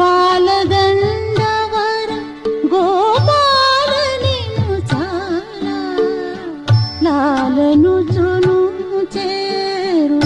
బాలగంధవర గోపాల నిను చాలా లాలను చును చేరు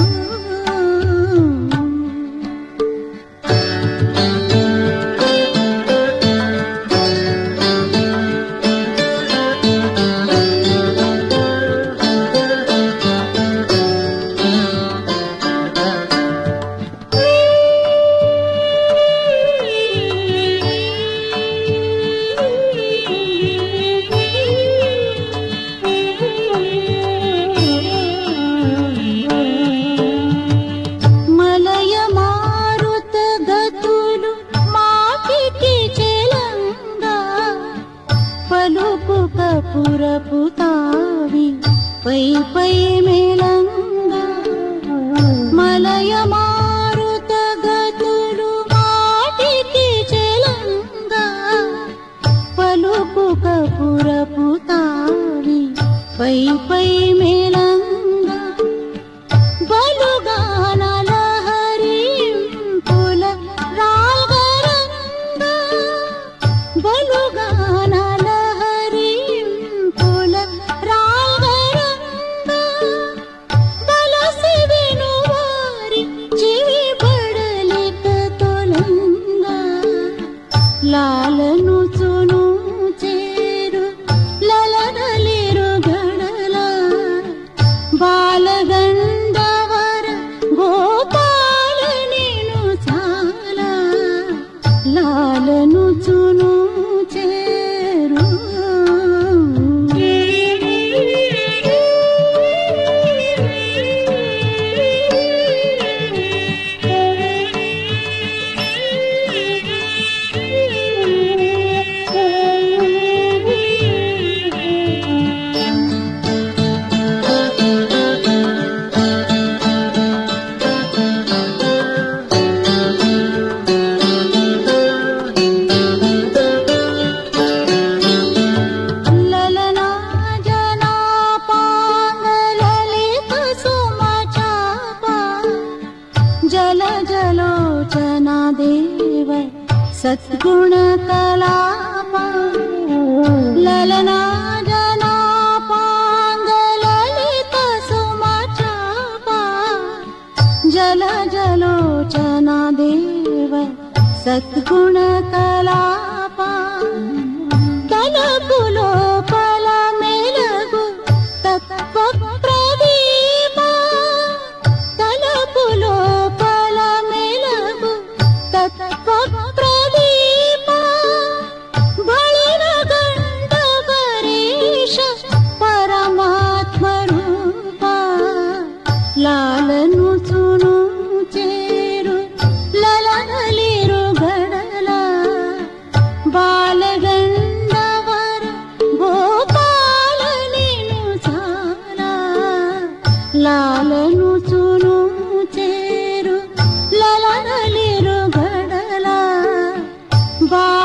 పురపు తావి పై పై మేళంగా మలయ మారుత గతులు మాటికి చెలంగా పలుకుక పురపు తావి పై పై మేళంగా బలుగాన లహరింపుల రాగరంగా బలుగాన లాలను చును చేరు లలనలిరు గడల బాలగంధవర గోపాల నిను చాలా లాలను చును చేరు జల జలోచనా దేవ సద్గుణ కలాప లలనా జనాపాంగ లలిత సుమచాప జల జలోచనా దేవ సద్గుణ కలాప తలపులో పల మెలగు తత్వ ప్రదీప తలపులో ప్రదీప బళిన గంధవరీశ పరమాత్మ రూప లాలను చును చేరు లలనలిరు గడల బాలగంధవర గోపాల నిను చాలా లాలను చును చేరు లలనలిరు గడల బా